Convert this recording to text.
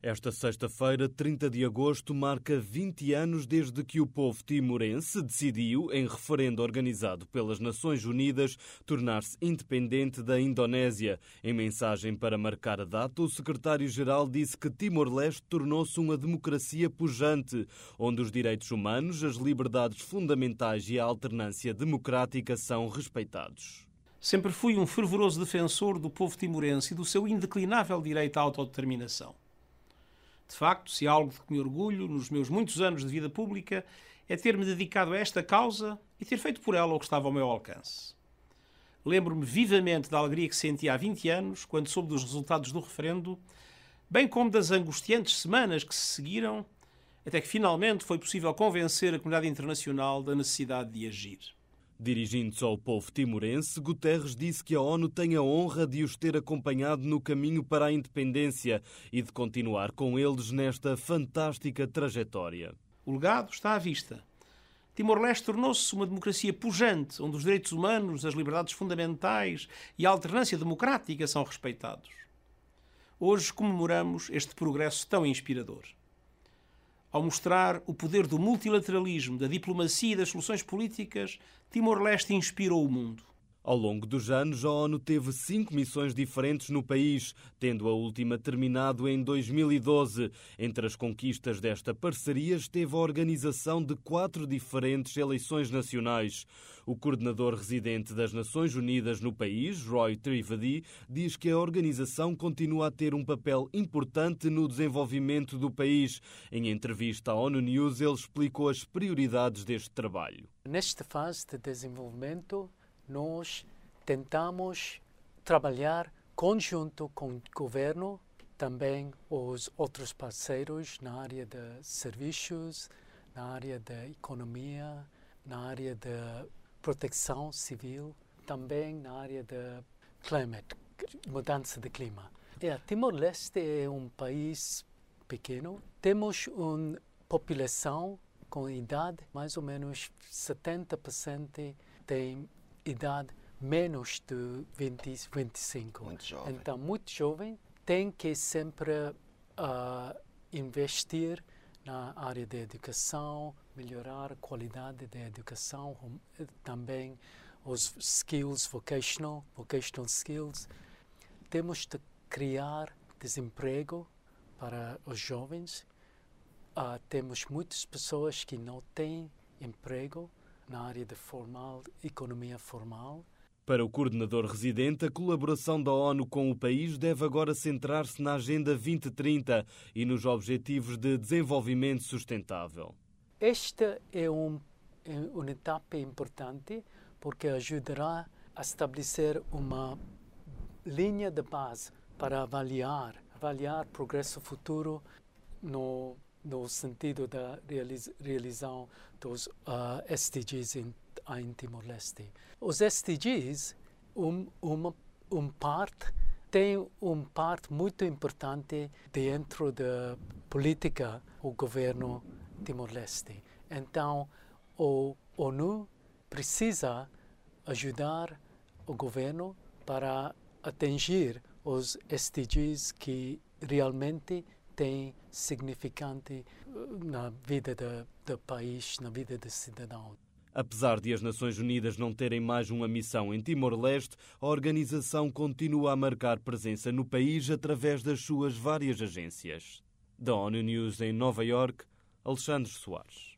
Esta sexta-feira, 30 de agosto, marca 20 anos desde que o povo timorense decidiu, em referendo organizado pelas Nações Unidas, tornar-se independente da Indonésia. Em mensagem para marcar a data, o secretário-geral disse que Timor-Leste tornou-se uma democracia pujante, onde os direitos humanos, as liberdades fundamentais e a alternância democrática são respeitados. Sempre fui um fervoroso defensor do povo timorense e do seu indeclinável direito à autodeterminação. De facto, se há algo de que me orgulho nos meus muitos anos de vida pública é ter-me dedicado a esta causa e ter feito por ela o que estava ao meu alcance. Lembro-me vivamente da alegria que senti há 20 anos, quando soube dos resultados do referendo, bem como das angustiantes semanas que se seguiram, até que finalmente foi possível convencer a comunidade internacional da necessidade de agir. Dirigindo-se ao povo timorense, Guterres disse que a ONU tem a honra de os ter acompanhado no caminho para a independência e de continuar com eles nesta fantástica trajetória. O legado está à vista. Timor-Leste tornou-se uma democracia pujante, onde os direitos humanos, as liberdades fundamentais e a alternância democrática são respeitados. Hoje comemoramos este progresso tão inspirador. Ao mostrar o poder do multilateralismo, da diplomacia e das soluções políticas, Timor-Leste inspirou o mundo. Ao longo dos anos, a ONU teve 5 missões diferentes no país, tendo a última terminado em 2012. Entre as conquistas desta parceria esteve a organização de 4 diferentes eleições nacionais. O coordenador residente das Nações Unidas no país, Roy Trivedi, diz que a organização continua a ter um papel importante no desenvolvimento do país. Em entrevista à ONU News, ele explicou as prioridades deste trabalho. Nesta fase de desenvolvimento, nós tentamos trabalhar conjunto com o governo, também os outros parceiros na área de serviços, na área da economia, na área da proteção civil, também na área da mudança de clima. Timor-Leste é um país pequeno. Temos uma população com idade, mais ou menos 70% tem idade menos de 25. Muito jovem. Então, muito jovem, tem que sempre investir na área da educação, melhorar a qualidade da educação, também os skills, vocational skills. Temos de criar desemprego para os jovens. Temos muitas pessoas que não têm emprego na área de economia formal. Para o coordenador residente, a colaboração da ONU com o país deve agora centrar-se na Agenda 2030 e nos Objetivos de Desenvolvimento Sustentável. Esta é uma etapa importante porque ajudará a estabelecer uma linha de base para avaliar progresso futuro no sentido da realização dos SDGs em Timor-Leste. Os SDGs, tem uma parte muito importante dentro da política do governo Timor-Leste. Então, a ONU precisa ajudar o governo para atingir os SDGs que realmente tem significante na vida do país, na vida do cidadão. Apesar de as Nações Unidas não terem mais uma missão em Timor-Leste, a organização continua a marcar presença no país através das suas várias agências. Da ONU News em Nova Iorque, Alexandre Soares.